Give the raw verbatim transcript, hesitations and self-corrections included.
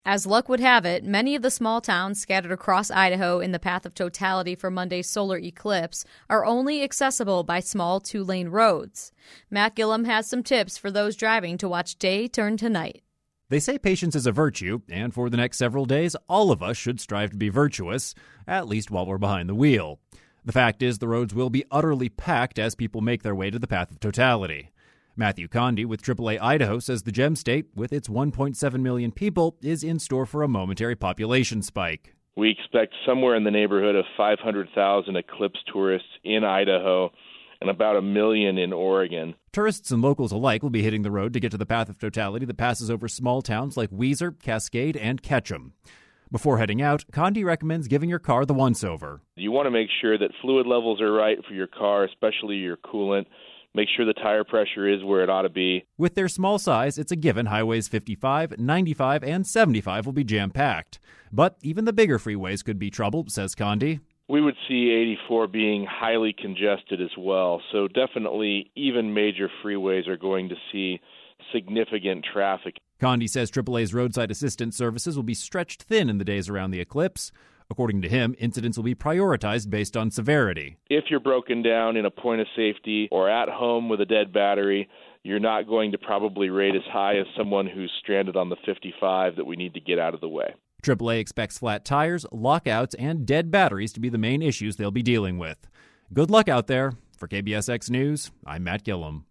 As luck would have it, many of the small towns scattered across Idaho in the path of totality for Monday's solar eclipse are only accessible by small two-lane roads. Matt Gillum has some tips for those driving to watch day turn to night. They say patience is a virtue, and for the next several days, all of us should strive to be virtuous, at least while we're behind the wheel. The fact is, the roads will be utterly packed as people make their way to the path of totality. Matthew Condi with triple A Idaho says the Gem State, with its one point seven million people, is in store for a momentary population spike. We expect somewhere in the neighborhood of five hundred thousand eclipse tourists in Idaho and about a million in Oregon. Tourists and locals alike will be hitting the road to get to the path of totality that passes over small towns like Weiser, Cascade, and Ketchum. Before heading out, Condi recommends giving your car the once-over. You want to make sure that fluid levels are right for your car, especially your coolant. Make sure the tire pressure is where it ought to be. With their small size, it's a given highways fifty-five, ninety-five, and seventy-five will be jam-packed. But even the bigger freeways could be trouble, says Condi. We would see eighty-four being highly congested as well. So definitely even major freeways are going to see significant traffic. Condi says triple A's roadside assistance services will be stretched thin in the days around the eclipse. According to him, incidents will be prioritized based on severity. If you're broken down in a point of safety or at home with a dead battery, you're not going to probably rate as high as someone who's stranded on the fifty-five that we need to get out of the way. triple A expects flat tires, lockouts, and dead batteries to be the main issues they'll be dealing with. Good luck out there. For K B S X News, I'm Matt Gillum.